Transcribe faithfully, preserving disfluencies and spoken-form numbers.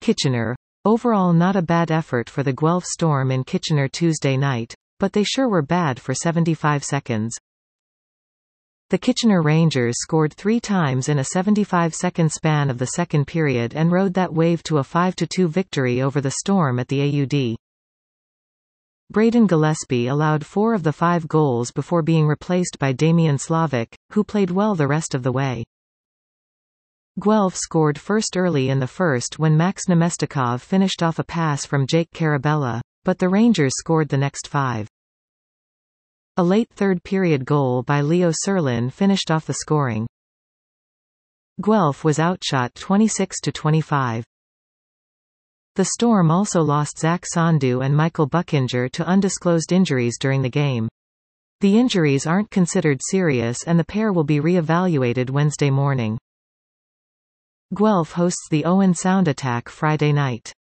Kitchener. Overall not a bad effort for the Guelph Storm in Kitchener Tuesday night, but they sure were bad for seventy-five seconds. The Kitchener Rangers scored three times in a seventy-five second span of the second period and rode that wave to a five to two victory over the Storm at the A U D. Braden Gillespie allowed four of the five goals before being replaced by Damian Slavic, who played well the rest of the way. Guelph scored first early in the first when Max Nemestikov finished off a pass from Jake Carabella, but the Rangers scored the next five. A late third-period goal by Leo Serlin finished off the scoring. Guelph was outshot twenty-six to twenty-five. The Storm also lost Zach Sandu and Michael Buckinger to undisclosed injuries during the game. The injuries aren't considered serious and the pair will be re-evaluated Wednesday morning. Guelph hosts the Owen Sound Attack Friday night.